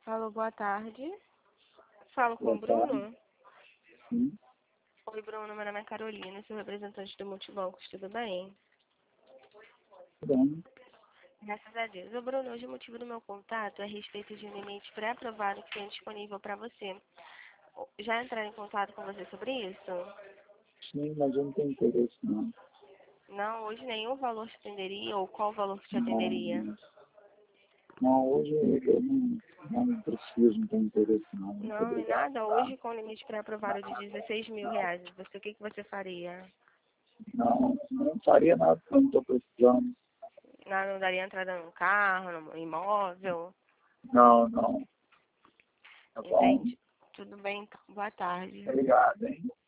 Alô, boa tarde. Falo com Boa o tarde. Bruno. Sim, Oi, Bruno, meu nome é Carolina, sou representante do Multibancos, tudo bem? tudo bem. Graças a Deus. Ô, Bruno, hoje o motivo do meu contato é a respeito de um limite pré-aprovado que tem disponível para você. Já entraram em contato com você sobre isso? Sim, mas eu não tenho interesse, não. Não, hoje nenhum valor te atenderia ou qual valor que te Não, atenderia? não, hoje eu não preciso, não tenho interesse, não. Muito Não, e obrigado, nada. tá? Hoje com o limite pré-aprovado de 16 mil reais, você, o que que você faria? Não faria nada porque eu não estou precisando. Não daria entrada no carro, no imóvel? Não, tá bom? Entende? Tudo bem, então. Boa tarde. Obrigado, hein?